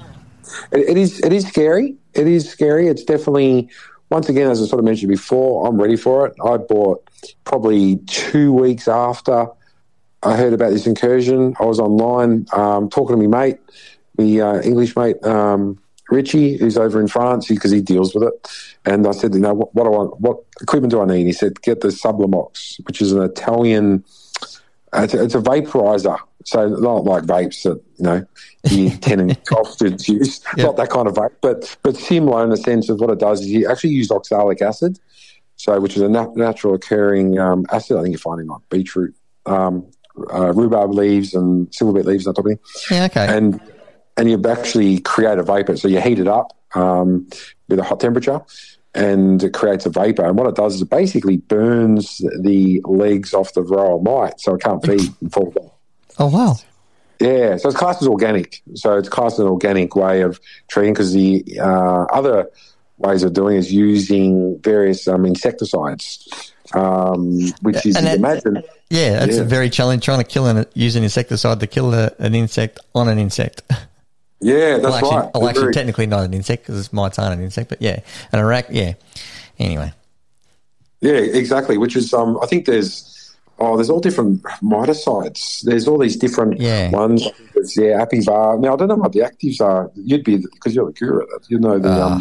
it is. It is scary. It is scary. It's definitely. Once again, as I sort of mentioned before, I'm ready for it. I bought probably two weeks after I heard about this incursion. I was online um, talking to my mate, the uh, English mate, um, Richie, who's over in France, because he deals with it. And I said, you know, what, what do I, what equipment do I need? He said, get the Sublimox, which is an Italian, uh, it's, a, it's a vaporizer. So not like vapes that, you know, year ten and twelve students use, yep. not that kind of vape, but but similar in the sense of what it does is you actually use oxalic acid, so which is a nat- natural occurring um, acid. I think you find in like beetroot, um, uh, rhubarb leaves and silverbeet leaves, that type of thing. Yeah, okay. And and you actually create a vapor. So you heat it up um, with a hot temperature, and it creates a vapor. And what it does is it basically burns the legs off the varroa mite, so it can't feed and fall down. Oh, wow. Yeah, so it's classed as organic. So it's classed as an organic way of treating, because the uh, other ways of doing is using various um, insecticides, um, which is, you that, imagine. Yeah, that's yeah. a very challenge, trying to kill an, use an insecticide to kill a, an insect on an insect. Yeah, that's well, actually, right. Well, actually, very... technically not an insect because mites aren't an insect, but yeah, an Iraq, yeah. Anyway. Yeah, exactly, which is, um, I think there's, Oh, there's all different miticides. There's all these different yeah. ones. There's, yeah, Apivar. Now, I don't know what the actives are. You'd be, because you're the guru at that. You know the... Uh, um,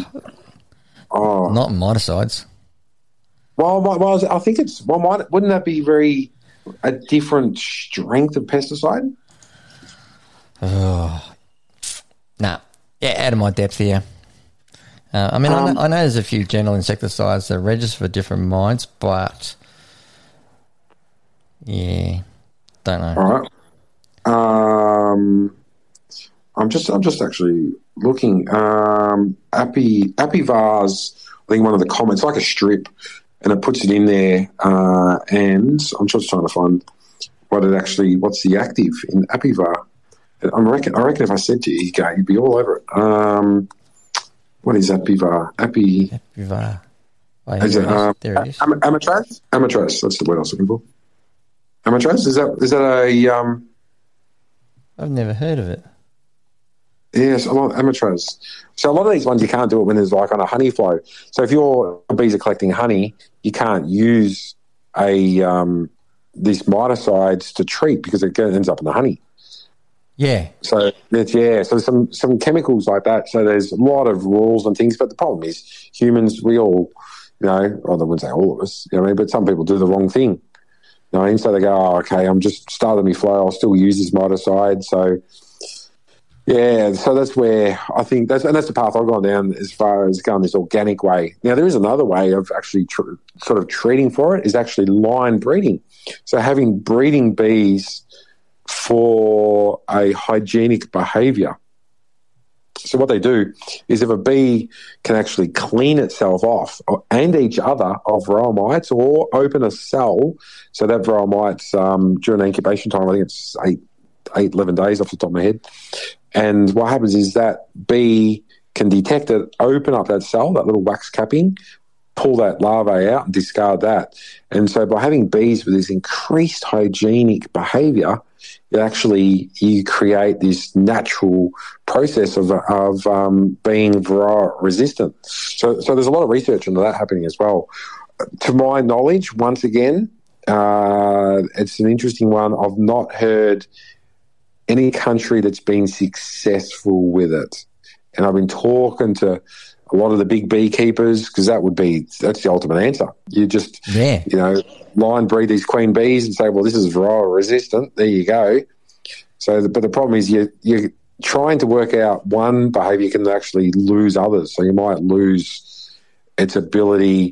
oh. Not miticides. Well, well, I think it's... Well, might, wouldn't that be very... a different strength of pesticide? Oh. Nah. Yeah, out of my depth here. Uh, I mean, um, I, know, I know there's a few general insecticides that are registered for different mites, but... Yeah, don't know. All right. Um, I'm just, I'm just actually looking. Um, Api, Apivar's, I think one of the comments, like a strip, and it puts it in there. Uh, and I'm just trying to find what it actually, what's the active in Apivar. I reckon, I reckon if I said to you, you go, you'd be all over it. Um, what is Apivar? Api. Apivar. Oh, is it, um, there it is. Am- Amatraz? Amatraz. That's the word I was looking for. Amatraz? Is that is that a? Um, I've never heard of it. Yes, a lot Amatraz. So a lot of these ones you can't do it when there's like on a honey flow. So if your bees are collecting honey, you can't use a um, these miticides to treat because it ends up in the honey. Yeah. So it's, yeah, so some some chemicals like that. So there's a lot of rules and things, but the problem is humans, we all, you know, well, I wouldn't say all of us, you know what I mean, but some people do the wrong thing. You know what I mean? So they go, oh, okay, I'm just starting me flow. I'll still use this miticide. So yeah, so that's where I think that's and that's the path I've gone down as far as going this organic way. Now there is another way of actually tr- sort of treating for it is actually line breeding. So having breeding bees for a hygienic behaviour. So what they do is if a bee can actually clean itself off and each other of varroa mites or open a cell, so that varroa mites um, during the incubation time, I think it's eight, eight, eleven days off the top of my head. And what happens is that bee can detect it, open up that cell, that little wax capping, pull that larvae out and discard that. And so by having bees with this increased hygienic behaviour, it actually, you create this natural process of, of um, being varroa resistant. So, so there's a lot of research into that happening as well. To my knowledge, once again, uh, it's an interesting one. I've not heard any country that's been successful with it. And I've been talking to a lot of the big beekeepers because that would be, that's the ultimate answer. You just, yeah. you know, line breed these queen bees and say, well, this is varroa resistant. There you go. So, the, but the problem is you, you're trying to work out one behaviour, you can actually lose others. So you might lose its ability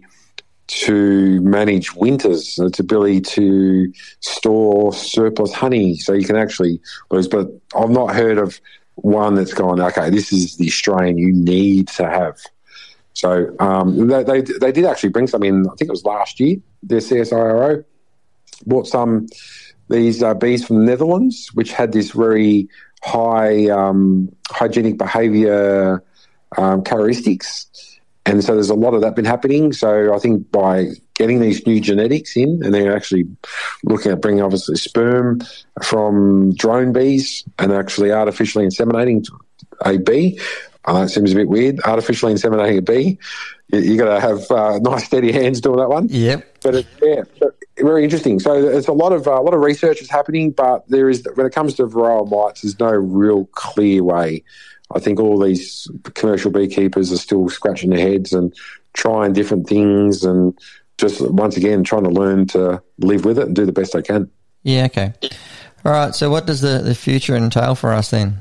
to manage winters, its ability to store surplus honey. So you can actually lose. But I've not heard of one that's gone, okay, this is the strain you need to have. So um, they, they they did actually bring some in, I think it was last year, their C S I R O bought some, these uh, bees from the Netherlands, which had this very high um, hygienic behaviour um, characteristics. And so there's a lot of that been happening. So I think by getting these new genetics in, and they're actually looking at bringing obviously sperm from drone bees and actually artificially inseminating a bee. I know it seems a bit weird, artificially inseminating a bee. You, you got to have uh, nice steady hands doing that one. Yep. But it, yeah, very interesting. So there's a lot of uh, a lot of research is happening, but there is when it comes to varroa mites, there's no real clear way. I think all these commercial beekeepers are still scratching their heads and trying different things and just, once again, trying to learn to live with it and do the best they can. Yeah, okay. All right, so what does the, the future entail for us then?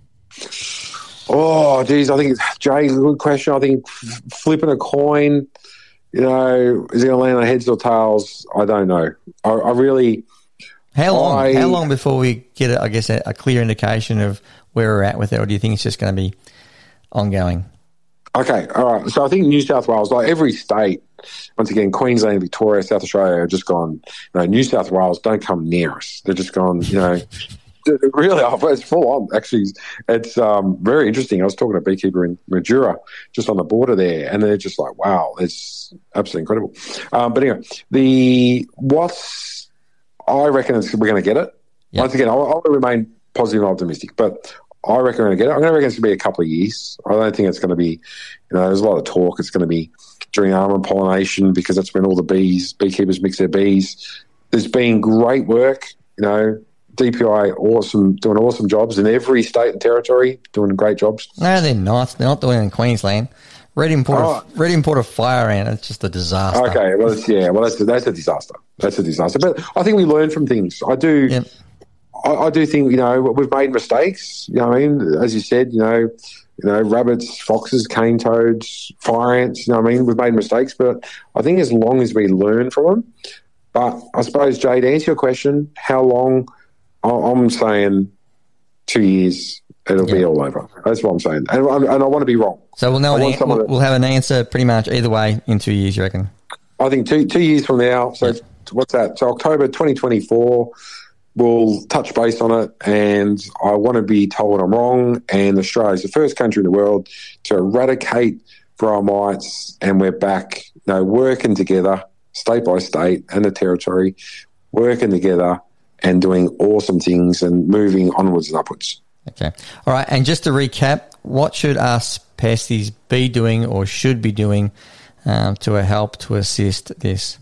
Oh, geez, I think, Jay, good question. I think f- flipping a coin, you know, is it going to land on heads or tails? I don't know. I, I really... How long, I, how long before we get, a, I guess, a, a clear indication of where we're at with it, or do you think it's just going to be ongoing? Okay, all right. So I think New South Wales, like every state, once again, Queensland, Victoria, South Australia have just gone, you know, New South Wales, don't come near us. They're just gone, you know, really, it's full on. Actually, it's um, very interesting. I was talking to a beekeeper in Mildura, just on the border there, and they're just like, wow, it's absolutely incredible. Um, but anyway, the what's, I reckon it's, we're going to get it. Yep. Once again, I'll, I'll remain positive and optimistic, but I reckon we're going to get it. I'm going to reckon it's going to be a couple of years. I don't think it's going to be, you know, there's a lot of talk. It's going to be during almond pollination because that's when all the bees, beekeepers mix their bees. There's been great work, you know, D P I awesome, doing awesome jobs in every state and territory, doing great jobs. No, they're not. They're not doing it in Queensland. Red import, oh. of, red import of fire ant. It's just a disaster. Okay, well, it's, yeah, well, that's a, that's a disaster. That's a disaster. But I think we learn from things. I do. Yep. I, I do think, you know, we've made mistakes. You know what I mean? As you said, you know, you know, rabbits, foxes, cane toads, fire ants. You know what I mean? We've made mistakes, but I think as long as we learn from them. But I suppose, Jay, to answer your question, how long? I, I'm saying two years. It'll yep. be all over. That's what I'm saying, and, and I want to be wrong. So we'll know. An, we'll, we'll have an answer pretty much either way in two years. You reckon? I think two two years from now. So Yeah. what's that? So October twenty twenty-four. We'll touch base on it, and I want to be told I'm wrong. And Australia is the first country in the world to eradicate varroa mites, and we're back, you know, working together, state by state, and the territory, working together and doing awesome things and moving onwards and upwards. Okay. All right. And just to recap, what should us pesties be doing or should be doing um, to help to assist this?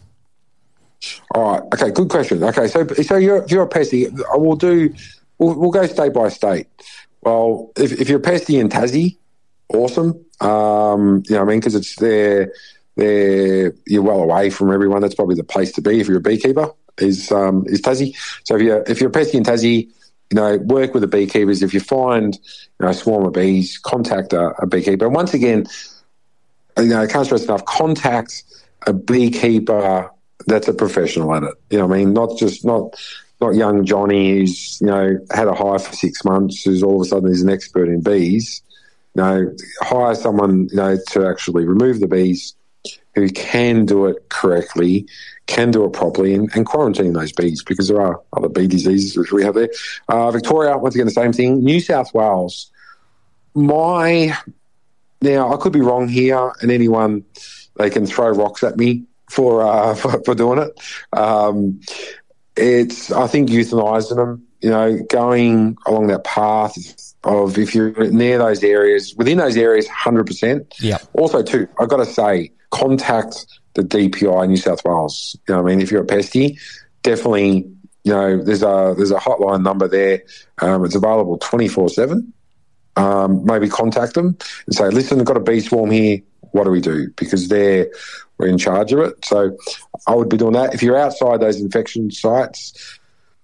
All right. Okay. Good question. Okay. So, so you're if you're a pesty, I will do. We'll, we'll go state by state. Well, if, if you're a pesty in Tassie, awesome. Um, you know what I mean? Because it's there. There, you're well away from everyone. That's probably the place to be if you're a beekeeper. Is um, is Tassie. So if you're if you're a pesty in Tassie, you know, work with the beekeepers. If you find, you know, a swarm of bees, contact a, a beekeeper. And once again, you know, I can't stress enough. Contact a beekeeper that's a professional at it. You know what I mean? Not just, not not young Johnny who's, you know, had a hive for six months, who's all of a sudden is an expert in bees. You know, hire someone, you know, to actually remove the bees who can do it correctly, can do it properly, and, and quarantine those bees, because there are other bee diseases which we have there. Uh, Victoria, once again, the same thing. New South Wales, my... Now, I could be wrong here, and anyone, they can throw rocks at me for uh, for, for doing it. Um, it's, I think, euthanizing them, you know, going along that path of, if you're near those areas, within those areas, one hundred percent. Yeah. Also, too, I've got to say, contact the D P I New South Wales. You know what I mean? If you're a pesty, definitely, you know, there's a there's a hotline number there. Um, it's available twenty-four seven. Um, maybe contact them and say, listen, I've got a bee swarm here. What do we do? Because they're we're in charge of it. So I would be doing that. If you're outside those infection sites,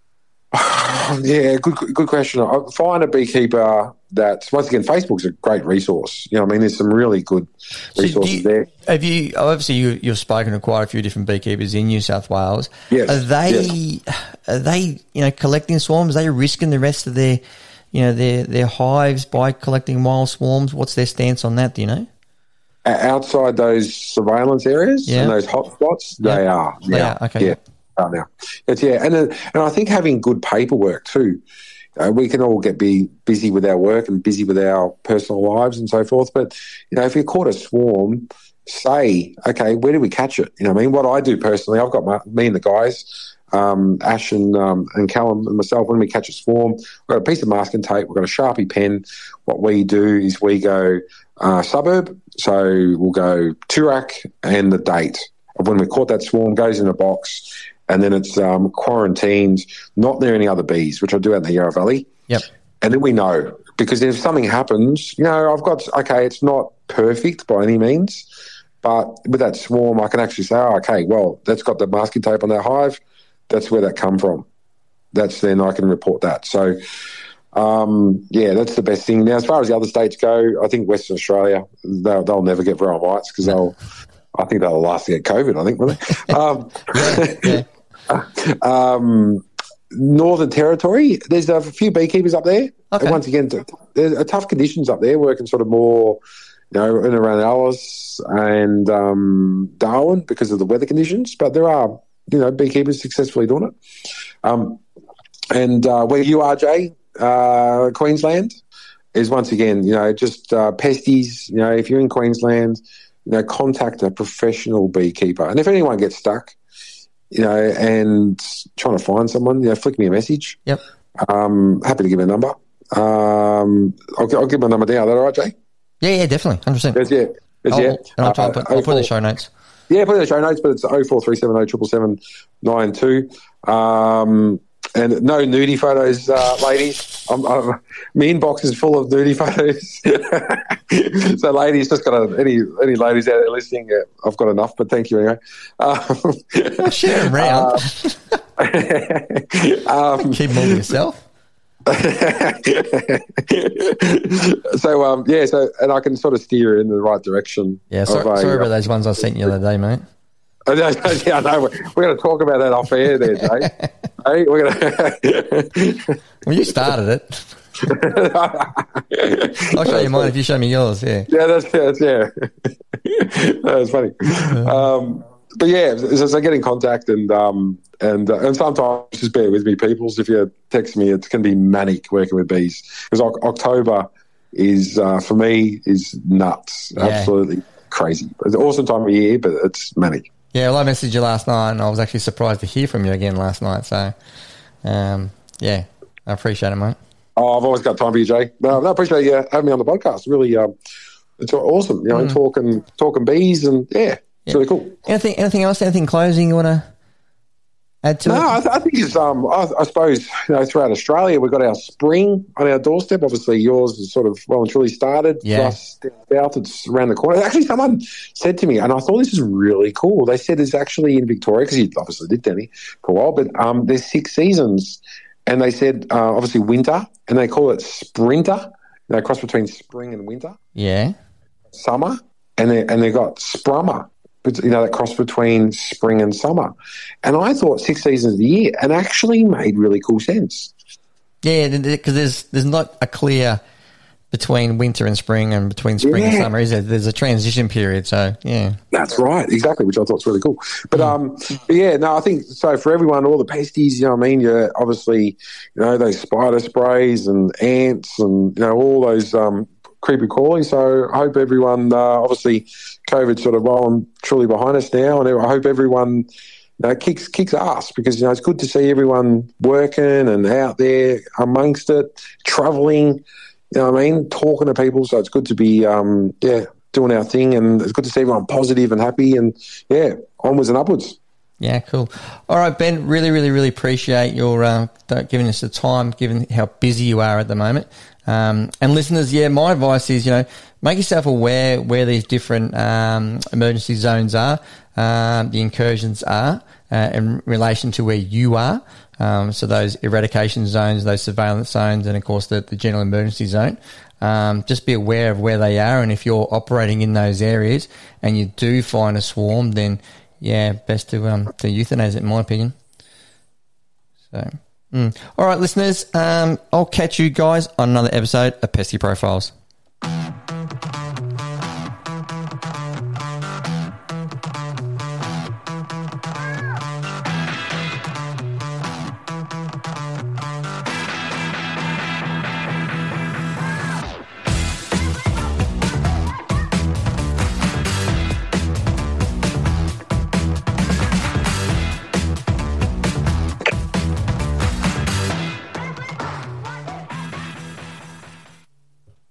yeah, good good question. I'll find a beekeeper that's, once again, Facebook's a great resource. You know what I mean? There's some really good resources so you, there. Have you, obviously you, you've spoken to quite a few different beekeepers in New South Wales. Yes. Are they, yes. are they, you know, collecting swarms? Are they risking the rest of their, you know, their, their hives by collecting wild swarms? What's their stance on that? Do you know? Outside those surveillance areas yeah. and those hotspots, yeah. they are. They now. are, okay. Yeah, are now. It's, yeah, and, uh, and I think having good paperwork too. Uh, we can all get be busy with our work and busy with our personal lives and so forth. But, you know, if you caught a swarm, say, okay, where do we catch it? You know what I mean? What I do personally, I've got my, me and the guys, um, Ash and, um, and Callum and myself, when we catch a swarm, we've got a piece of masking tape, we've got a Sharpie pen. What we do is we go uh, suburb. So we'll go Toorak and the date of when we caught that swarm, goes in a box, and then it's um, quarantined, not near any other bees, which I do out in the Yarra Valley. Yep. And then we know, because if something happens, you know, I've got, okay, it's not perfect by any means, but with that swarm, I can actually say, oh, okay, well, that's got the masking tape on that hive. That's where that come from. That's then I can report that. So, um, yeah, that's the best thing. Now, as far as the other states go, I think Western Australia, they'll, they'll never get varroa mites because they'll, I think they'll last to get COVID, I think, won't they? Um, yeah, yeah. um, Northern Territory, there's a few beekeepers up there. Okay. And once again, there's tough conditions up there, working sort of more, you know, in around Alice and um, Darwin because of the weather conditions. But there are, you know, beekeepers successfully doing it. Um, and uh, where you are, Jay, uh, Queensland, is once again, you know, just uh, pesties. You know, if you're in Queensland, you know, contact a professional beekeeper. And if anyone gets stuck, you know, and trying to find someone, you know, flick me a message. Yep. Um, happy to give a number. Um, I'll, I'll give my number down. Is that all right, Jay? Yeah, yeah, definitely, one hundred percent. Yes, yeah. Yes, I'll, yeah. And I'll, try and put, uh, I'll put in the show notes. Yeah, put in the show notes, but it's oh four three seven oh seven seven nine two. Um, and no nudie photos, uh, ladies. I'm, I'm, my inbox is full of nudie photos. So, ladies, just got a, any any ladies out there listening, yeah, I've got enough, but thank you anyway. Um, I'll share them around. Uh, um, Keep them all to yourself. so um yeah so and I can sort of steer in the right direction. Yeah, sorry, a, sorry about uh, those ones I sent you the other day, mate. yeah, I know. We're, we're going to talk about that off air there, Jay. Hey, we're going to. Well, you started it. I'll show you mine if you show me yours. Yeah. Yeah, that's, that's yeah. That's funny. Um, but yeah, as I get in contact and um, and uh, and sometimes just bear with me, peoples. If you text me, it can be manic working with bees because October is uh, for me is nuts, yeah. Absolutely crazy. It's an awesome time of year, but it's manic. Yeah, well, I messaged you last night, and I was actually surprised to hear from you again last night. So, um, yeah, I appreciate it, mate. Oh, I've always got time for you, Jay. No, I appreciate you having me on the podcast. Really, um, it's awesome. You know, mm. talking talking bees, and yeah, it's yeah. really cool. Anything, anything else? Anything closing you want to add to no, it? No, I, th- I think it's. Um, I, I suppose you know, throughout Australia, we've got our spring on our doorstep. Obviously, yours is sort of well and truly started. Yeah. For us down south, it's around the corner. Actually, someone said to me, and I thought this is really cool. They said it's actually in Victoria because you obviously did, Danny, for a while. But um, there's six seasons. And they said, uh, obviously, winter, and they call it sprinter. They cross between spring and winter. Yeah. Summer, and they and they got sprummer. You know, that cross between spring and summer. And I thought six seasons of the year, and actually made really cool sense. Yeah, because there's there's not a clear between winter and spring and between spring yeah. and summer, is there? There's a transition period, so yeah. That's right, exactly, which I thought was really cool. But yeah. um, but yeah, no, I think so for everyone, all the pesties, you know what I mean? You're obviously, you know, those spider sprays and ants and, you know, all those um, creepy crawlies. So I hope everyone, uh, obviously, COVID's sort of well and truly behind us now, and I hope everyone you know, kicks kicks ass because, you know, it's good to see everyone working and out there amongst it, travelling, you know what I mean, talking to people. So it's good to be, um, yeah, doing our thing, and it's good to see everyone positive and happy, and yeah, onwards and upwards. Yeah, cool. All right, Ben, really, really, really appreciate your uh, giving us the time, given how busy you are at the moment. Um, and listeners, yeah, my advice is, you know, make yourself aware where these different um, emergency zones are, um, the incursions are, uh, in relation to where you are. Um, so those eradication zones, those surveillance zones, and of course the, the general emergency zone. Um, just be aware of where they are, and if you're operating in those areas and you do find a swarm, then yeah, best to um to euthanize it, in my opinion. So, mm. all right, listeners, um, I'll catch you guys on another episode of Pesky Profiles.